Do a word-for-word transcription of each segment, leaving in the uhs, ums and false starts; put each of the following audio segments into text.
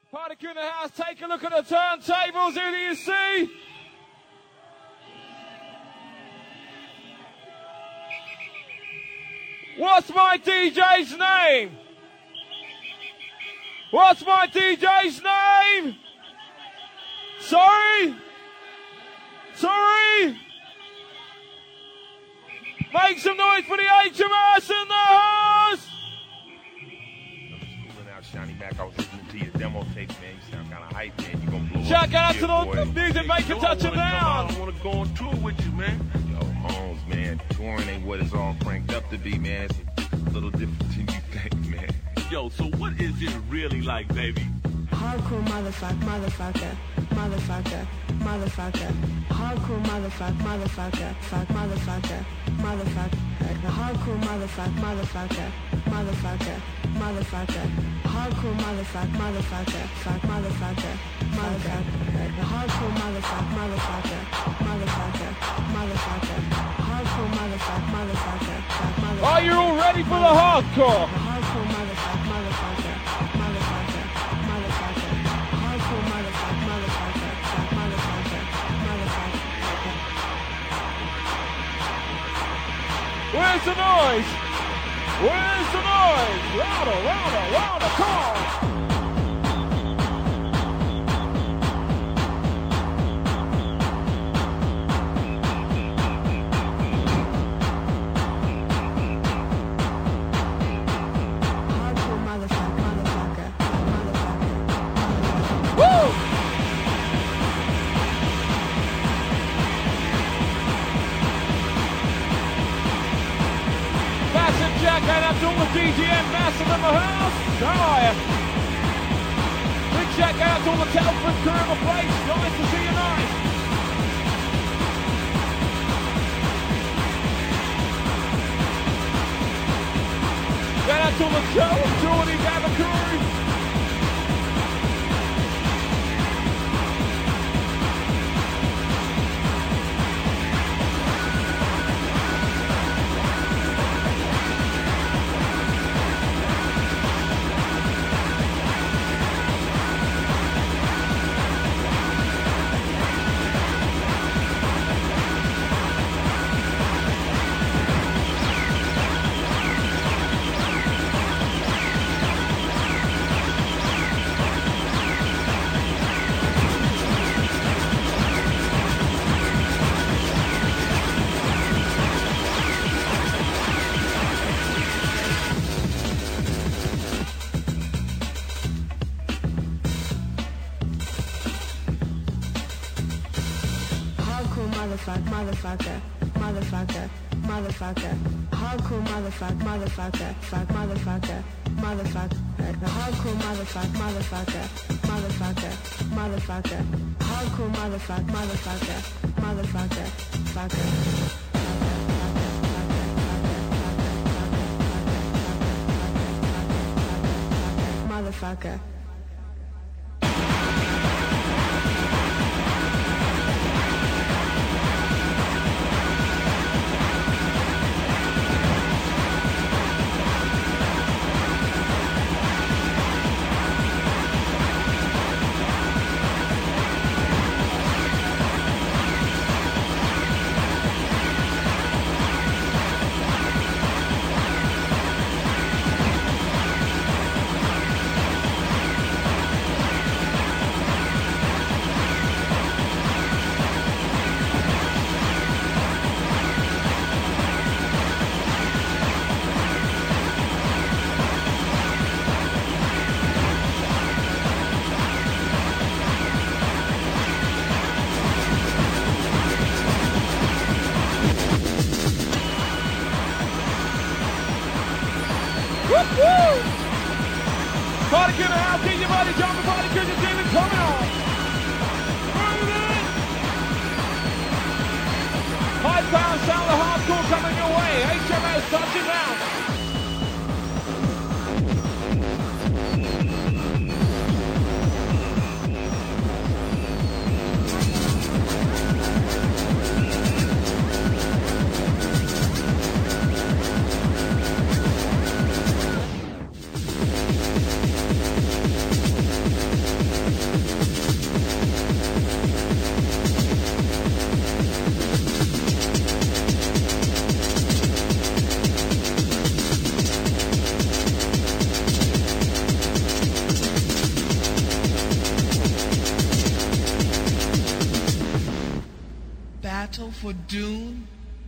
Party in the house, take a look at the turntables. Who do you see? What's my D J's name? What's my D J's name? Sorry? Sorry? Make some noise for the H M S in the house! Shiny Mac, I was listening to your demo tape, man. You sound kind of hype, man. You gonna blow Shout up. Shout out to the music maker touching down. I want to go on tour with you, man. Yo, Holmes, man. Touring ain't what it's all cranked up to be, man. It's a little different than you think, man. Yo, so what is it really like, baby? Hardcore motherfucker, motherfucker, motherfucker, motherfucker. Hardcore motherfucker, motherfucker, fuck motherfucker, motherfucker. Hardcore motherfucker, motherfucker, motherfucker, motherfucker. Hardcore motherfucker, motherfucker, fuck motherfucker, motherfucker. Hardcore motherfucker, motherfucker, motherfucker, motherfucker. Hardcore motherfucker, motherfucker, fuck motherfucker. Are you all ready for the hardcore? Hardcore motherfucker, motherfucker, motherfucker, motherfucker. Hardcore motherfucker, motherfucker, fuck motherfucker, motherfucker. Where's the noise? Where's the noise? Louder, louder, louder, come on! D J M Massive in the house. How are you? Big shout out to all the Telford crew of the place. Nice to see you nice. Shout out to all the Joe, Jordy, Gavakuri. Motherfucker, motherfucker, motherfucker, hardcore motherfucker, motherfucker, fuck motherfucker, motherfucker, hardcore motherfucker, motherfucker, motherfucker, motherfucker, hardcore motherfucker, motherfucker, motherfucker, fucker. Motherfucker. for Dune?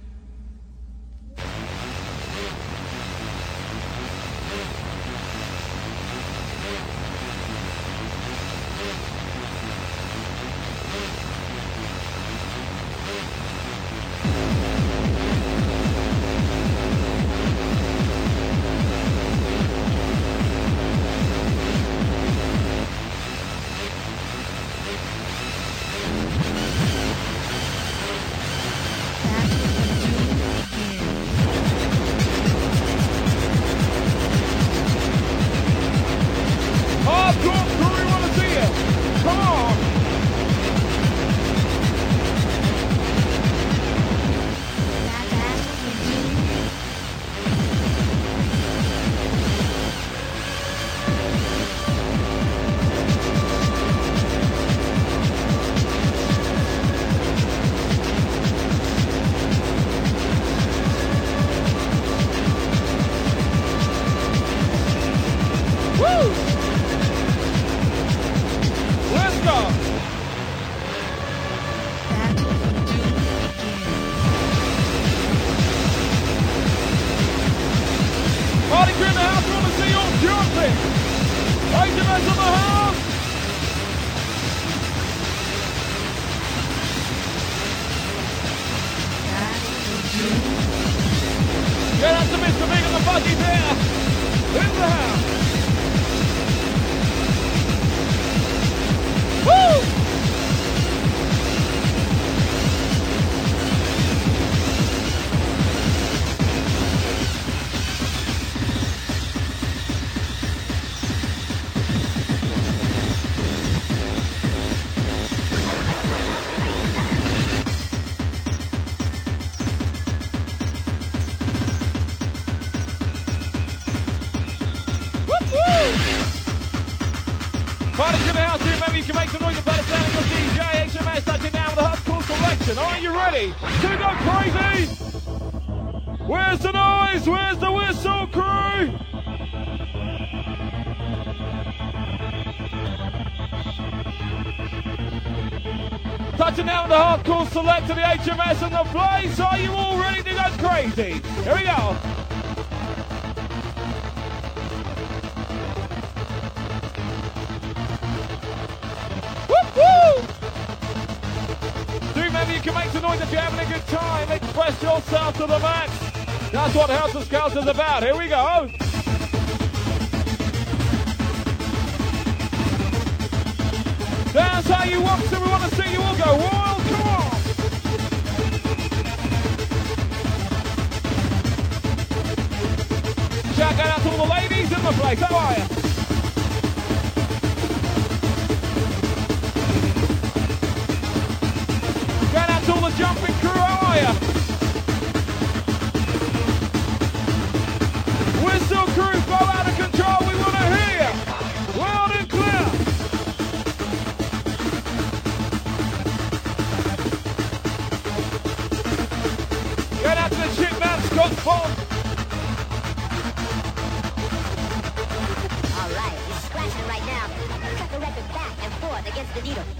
Are you ready to go crazy? Where's the noise? Where's the whistle, crew? Touching down the hardcore select to the H M S and the place. Are you all ready to go crazy? Here we go. You can make some noise if you're having a good time. Express yourself to the max. That's what House of Scouts is about. Here we go. Dance how you want to. We want to see you all go wild. Come on. Shout out to all the ladies in the place. How are you? To all the jumping crew, how are ya? Whistle crew, go out of control, we want to hear ya. Loud and clear. Get out to the shit man, Scott Fong. All right, he's scratching right now. Cut the record back and forth against the needle.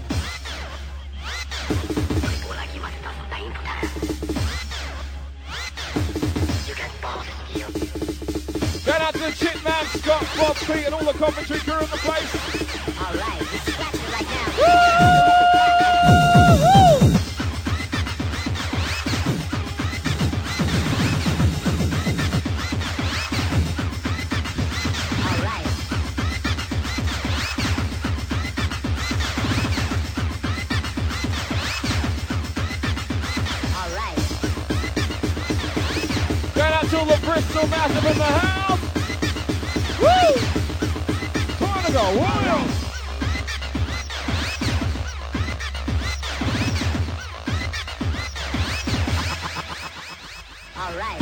Get out to the Chip Man, Scott, Bob, Pete, and all the commentary crew in the place. All right, he's scratching right now. Woo! All right. All right. Get out to all the Bristol Massive in the house. Woo! Time to go wild. All right.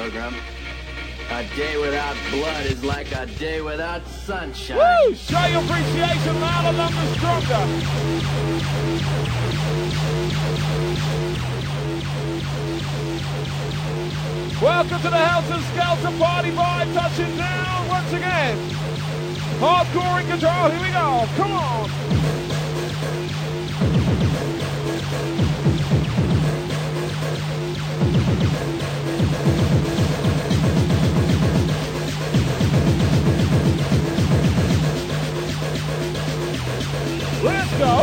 Pilgrim. A day without blood is like a day without sunshine. Woo! Show your appreciation, louder, longer, stronger. Welcome to the Helter Skelter Party Vibe, touching down once again. Hardcore in control, here we go, come on. Let's go!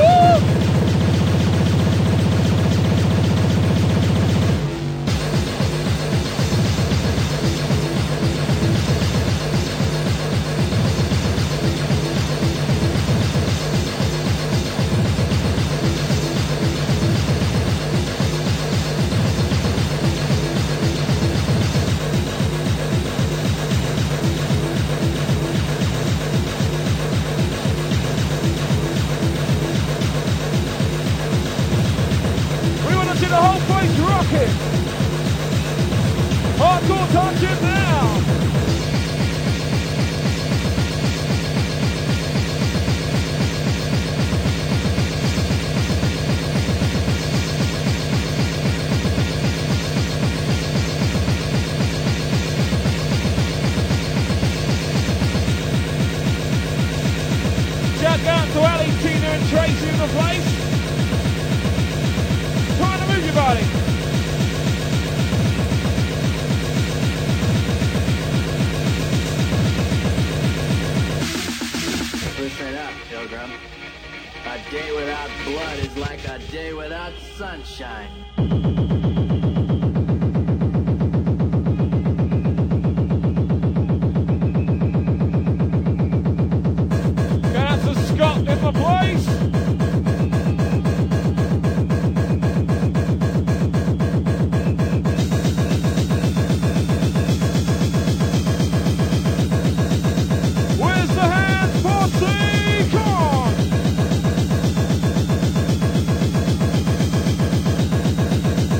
Hardcore touching now! Shout out to Ali, Tina and Tracy in the place. Trying to move your body. Listen up, Pilgrim. A day without blood is like a day without sunshine. Got to Scott in the place. Where's the hands, Posse? Come on!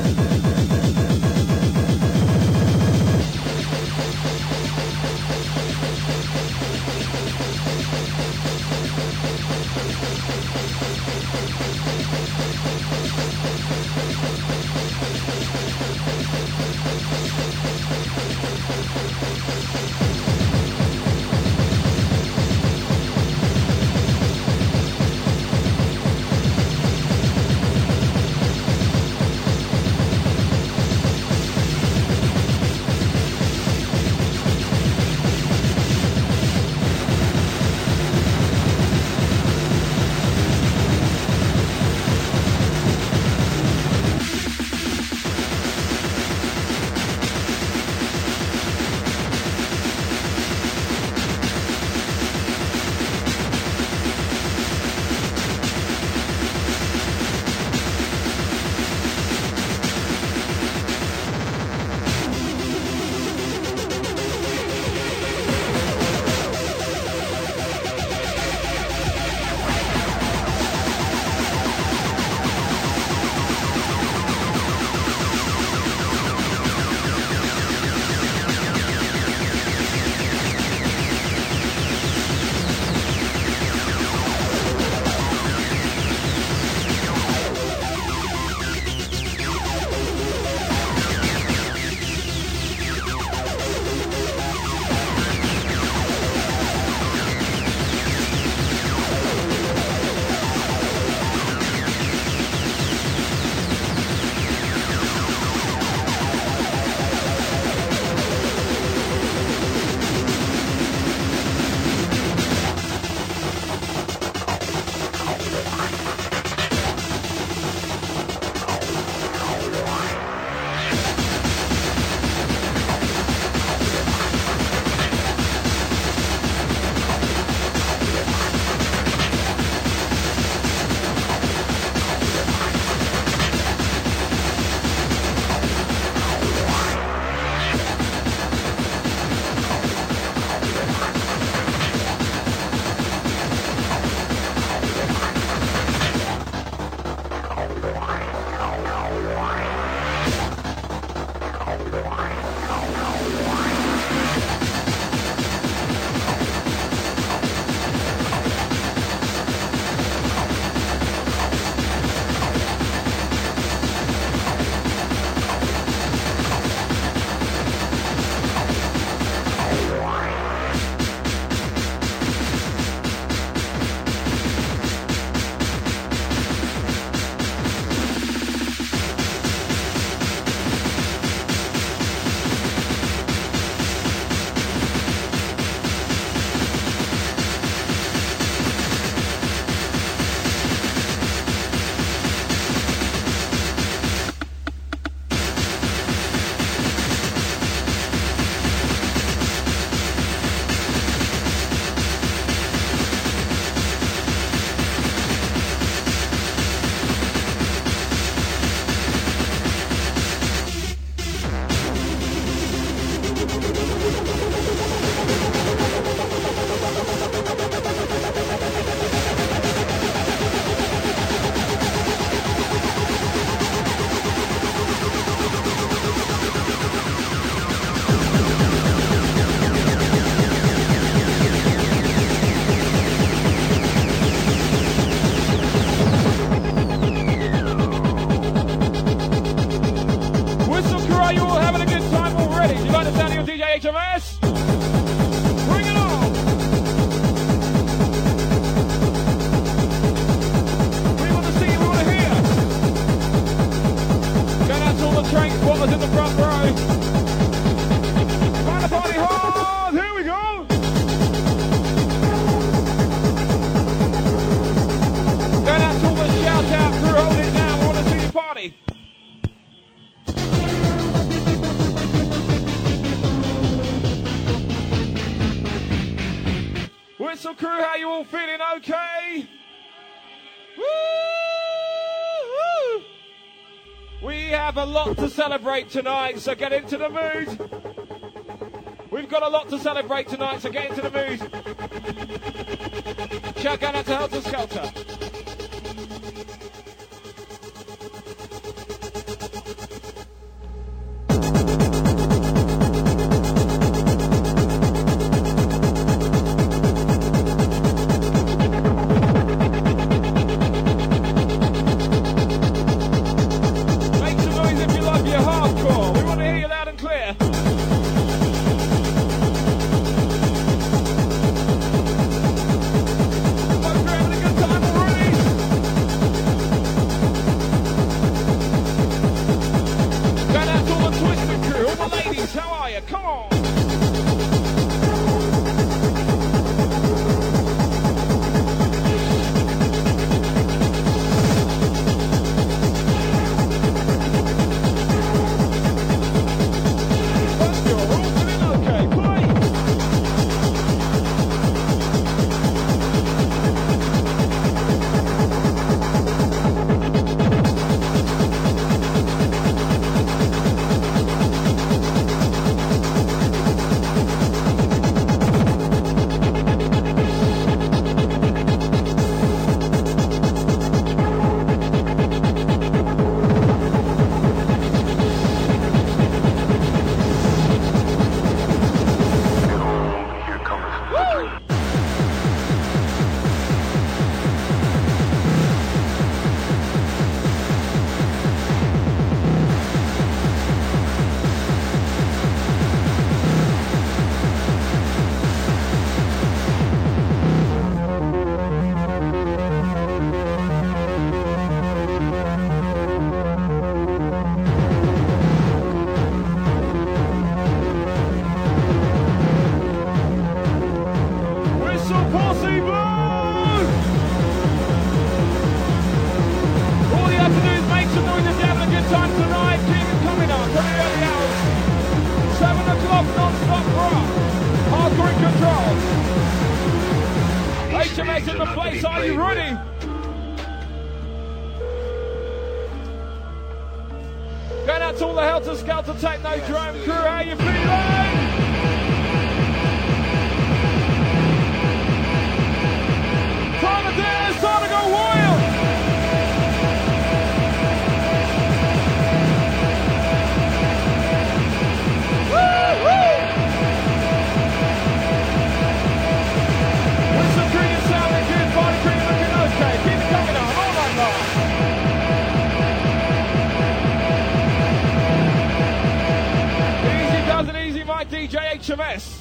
J H M S. Bring it on. We want to see you, we want to hear. Going out to all the train spotters in the front row. Find the party hard. Here we go. Going out to all the shout out crew. Hold it down. We want to see you party. Whistle crew, how you all feeling? Okay? Woo! Woo! We have a lot to celebrate tonight, so get into the mood. We've got a lot to celebrate tonight, so get into the mood. Shout out to Helter Skelter. D J H M S.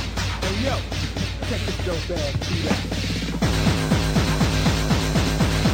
Yo, check this dope ass beat out.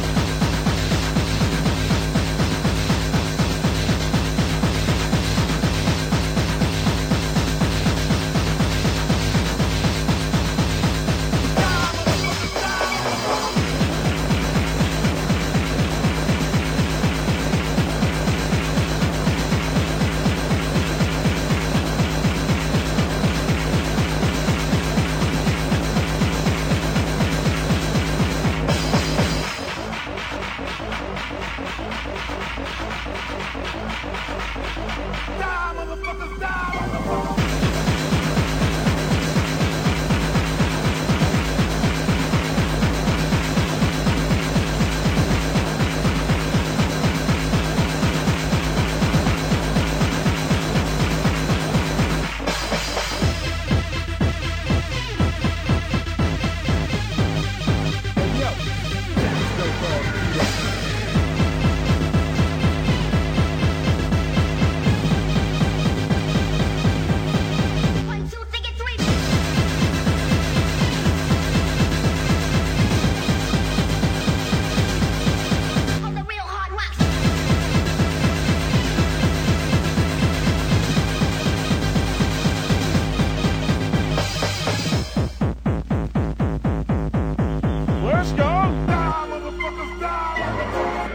let's go. Die, motherfuckers, die.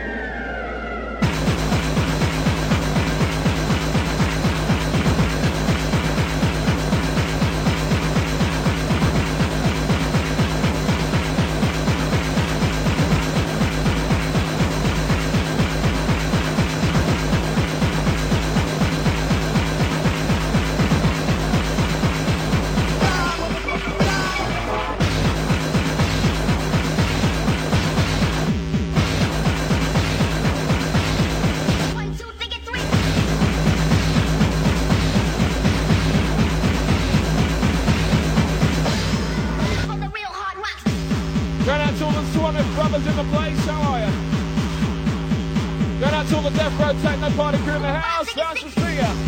In the place, how are you? Going out to all the Death Row Techno Party crew in the house, nice to see ya.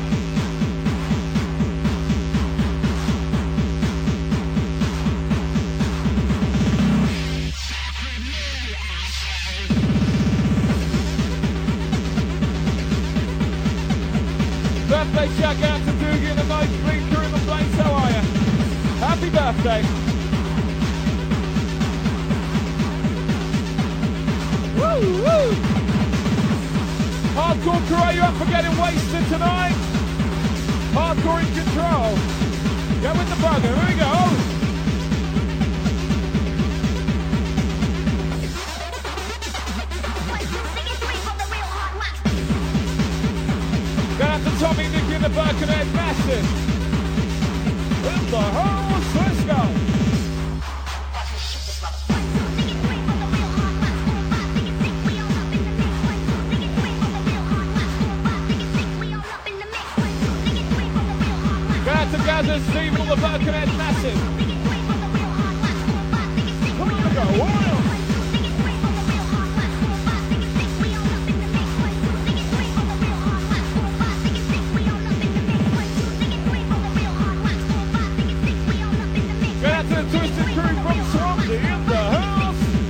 Birthday shout out to Doogie and the Nice Green crew in the place, how are you? Happy birthday. Woo! Hardcore crew, are you up for getting wasted tonight? Hardcore in control. Get with the bugger, here we go. Go out to Tommy, Nicky and the Birkenhead Massive. In the house, let's go. Together, Steve, all the Birkenhead Massive. Come on, we go, wild. Get out to the Twisted Crew from Swansea in the house.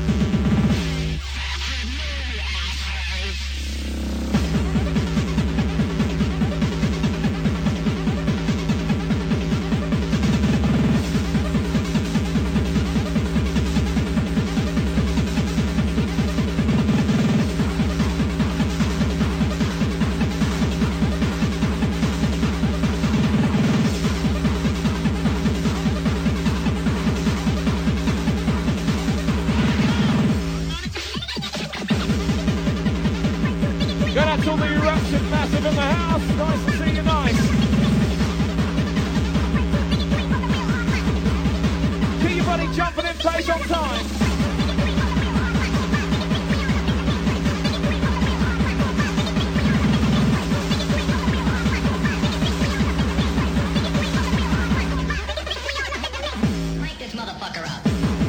All the Eruption Massive in the house. Nice to see you, nice. Keep your body jumping in place on time. Crank this motherfucker up.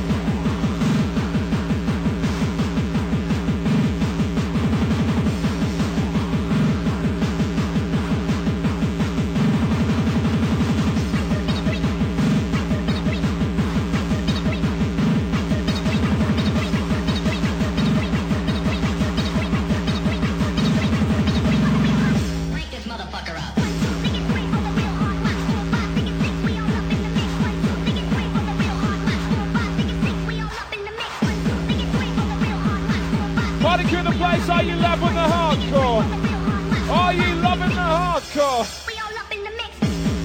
Party in the place, are you loving the hardcore? Are you loving the hardcore? We all up in the mix.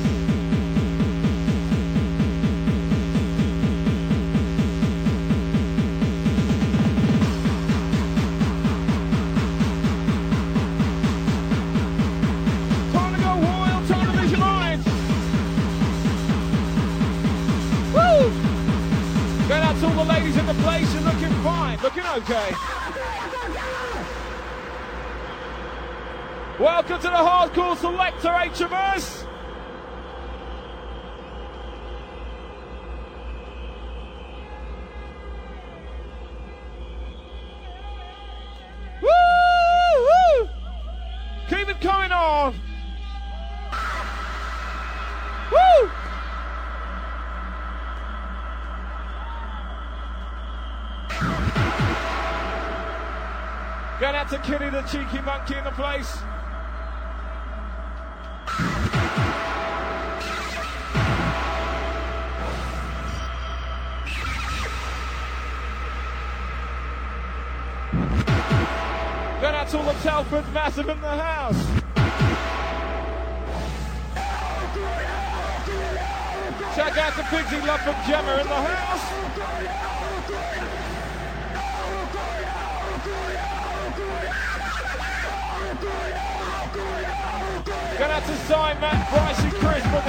Time to go wild, time to lose your mind. Woo! Going out to all the ladies in the place, you're looking fine, looking okay. Welcome to the Hardcore Selector, H M S. Woo! Woo! Keep it coming on. Woo! Going out to Kitty the cheeky monkey in the place. Going out to all the Telford Massive in the house. Shout out to Pigsy Love from Gemma in the house. Going out to Cy, Matt, Bryce and Chris from